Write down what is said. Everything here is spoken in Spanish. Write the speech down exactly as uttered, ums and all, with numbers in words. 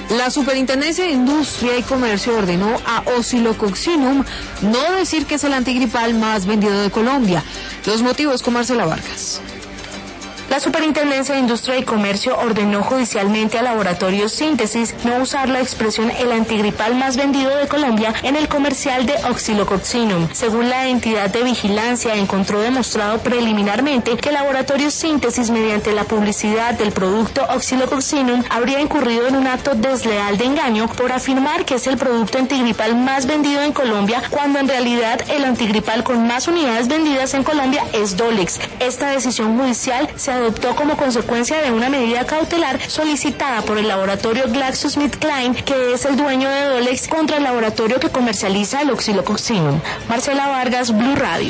La Superintendencia de Industria y Comercio ordenó a Oscilococcinum no decir que es el antigripal más vendido de Colombia. Los motivos con Marcela Vargas. La Superintendencia de Industria y Comercio ordenó judicialmente al laboratorio Síntesis no usar la expresión el antigripal más vendido de Colombia en el comercial de Oscilococcinum. Según la entidad de vigilancia, encontró demostrado preliminarmente que el laboratorio Síntesis, mediante la publicidad del producto Oscilococcinum, habría incurrido en un acto desleal de engaño por afirmar que es el producto antigripal más vendido en Colombia, cuando en realidad el antigripal con más unidades vendidas en Colombia es Dolex. Esta decisión judicial se adoptó como consecuencia de una medida cautelar solicitada por el laboratorio GlaxoSmithKline, que es el dueño de Dolex, contra el laboratorio que comercializa el Oscilococcinum. Marcela Vargas, Blue Radio.